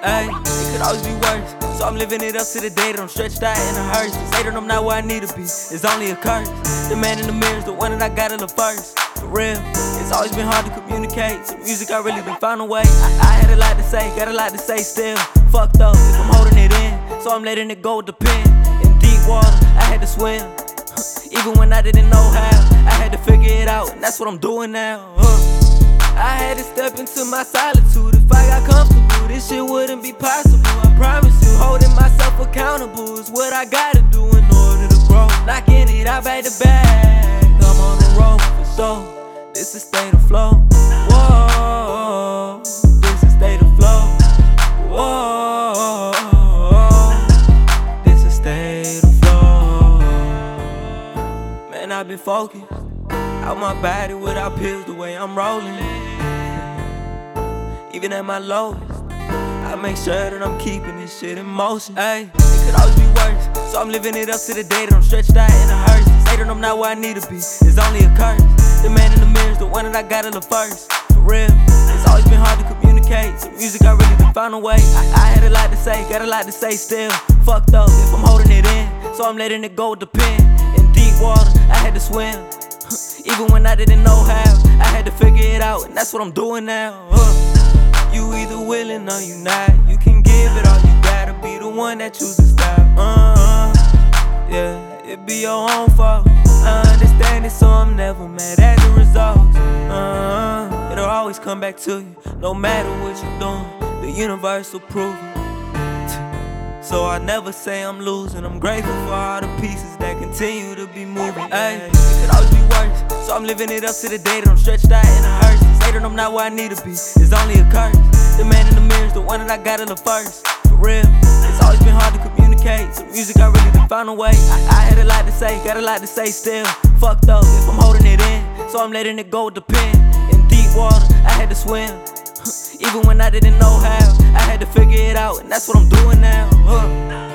Ayy, it could always be worse. So I'm living it up to the day that I'm stretched out in a hearse. Say that I'm not where I need to be, it's only a curse. The man in the mirror's the one that I gotta look first. For real, it's always been hard to communicate. So music, I really been found a way. I had a lot to say, got a lot to say still. Fucked up if I'm holding it in, so I'm letting it go with the pen. In deep water, I had to swim. Even when I didn't know how, I had to figure it out, and that's what I'm doing now. I had to step into my solitude. If I got comfortable, this shit wouldn't be possible. I promise you, holding myself accountable is what I gotta do in order to grow. Knocking it out back to back, I'm on the road for sure. This is state of flow. Whoa, this is state of flow. Whoa, this is state of flow. Man, I've been focused out my body without pills, the way I'm rolling. Even at my lowest, I make sure that I'm keeping this shit in motion. Ayy, it could always be worse. So I'm living it up to the day that I'm stretched out in a hearse. Say that I'm not where I need to be, it's only a curse. The man in the mirror's the one that I gotta look first. For real, it's always been hard to communicate. So music, I really been found a way. I had a lot to say, got a lot to say still. Fucked up if I'm holding it in, so I'm letting it go with the pen. In deep water, I had to swim. Even when I didn't know how, I had to figure it out, and that's what I'm doing now. You either willing or you not. You can give it all, you gotta be the one that chooses to stop. Yeah, it be your own fault. I understand it, so I'm never mad at the results. It'll always come back to you, no matter what you're doing. The universe will prove it. So I never say I'm losing. I'm grateful for all the pieces that continue to be moving. Ayy, it could always be worse. So I'm living it up to the day that I'm stretched out in a hearse. Say that I'm not where I need to be, it's only a curse. The man in the mirror's the one that I gotta look first. For real, it's always been hard to communicate. So music, I really been found a way. I had a lot to say, got a lot to say still. Fucked up if I'm holding it in, so I'm letting it go with the pen. In deep water, I had to swim. Even when I didn't know how, I had to figure it out, and that's what I'm doing now.